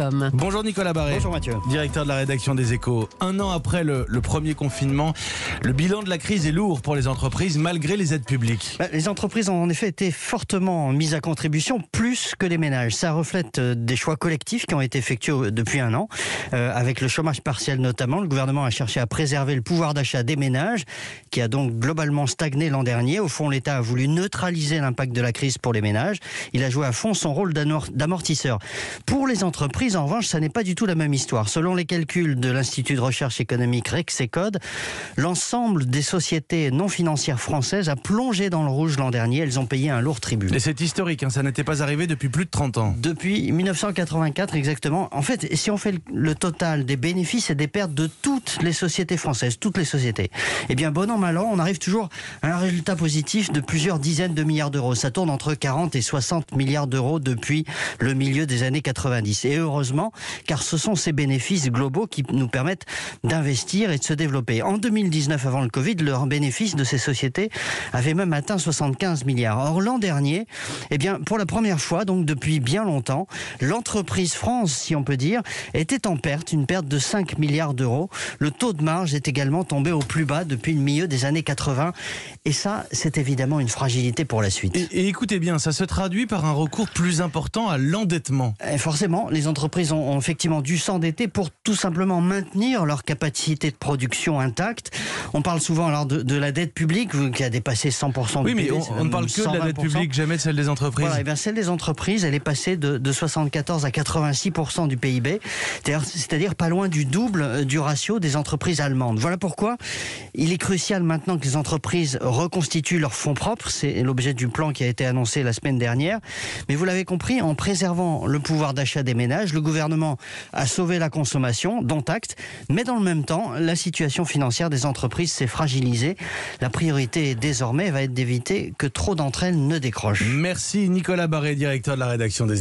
Échos.com. Bonjour Nicolas Barré. Bonjour Mathieu. Directeur de la rédaction des Échos. Un an après le premier confinement, le bilan de la crise est lourd pour les entreprises malgré les aides publiques. Les entreprises ont en effet été fortement mises à contribution, plus que les ménages. Ça reflète des choix collectifs qui ont été effectués depuis un an. Avec le chômage partiel notamment, le gouvernement a cherché à préserver le pouvoir d'achat des ménages, qui a donc globalement stagné l'an dernier. Au fond, l'État a voulu neutraliser l'impact de la crise pour les ménages. Il a joué à fond son rôle d'amortisseur. Pour les entreprises, en revanche, ça n'est pas du tout la même histoire. Selon les calculs de l'Institut de recherche économique Rexecode, l'ensemble des sociétés non financières françaises a plongé dans le rouge l'an dernier. Elles ont payé un lourd tribut. Et c'est historique, ça n'était pas arrivé depuis plus de 30 ans. Depuis 1984 exactement. En fait, si on fait le total des bénéfices et des pertes de toutes les sociétés françaises, toutes les sociétés, eh bien bon an mal an, on arrive toujours à un résultat positif de plusieurs dizaines de milliards d'euros. Ça tourne entre 40 et 60 milliards d'euros depuis le milieu des années 90. Et heureusement, car ce sont ces bénéfices globaux qui nous permettent d'investir et de se développer. En 2019, avant le Covid, le bénéfice de ces sociétés avait même atteint 75 milliards. Or, l'an dernier, eh bien, pour la première fois, donc depuis bien longtemps, l'entreprise France, si on peut dire, était en perte, une perte de 5 milliards d'euros. Le taux de marge est également tombé au plus bas depuis le milieu des années 80. Et ça, c'est évidemment une fragilité pour la suite. Et écoutez bien, ça se traduit par un recours plus important à l'endettement. Et forcément, les entreprises ont effectivement dû s'endetter pour tout simplement maintenir leur capacité de production intacte. On parle souvent alors de la dette publique qui a dépassé 100% du PIB. Oui, mais on ne parle que de la dette publique, jamais de celle des entreprises. Voilà, et bien celle des entreprises, elle est passée de 74 à 86% du PIB, c'est-à-dire pas loin du double du ratio des entreprises allemandes. Voilà pourquoi il est crucial maintenant que les entreprises reconstituent leurs fonds propres. C'est l'objet du plan qui a été annoncé la semaine dernière. Mais vous l'avez compris, en préservant le pouvoir d'achat des ménages, le gouvernement a sauvé la consommation, dont acte, mais dans le même temps, la situation financière des entreprises s'est fragilisée. La priorité désormais va être d'éviter que trop d'entre elles ne décrochent. Merci Nicolas Barré, directeur de la rédaction des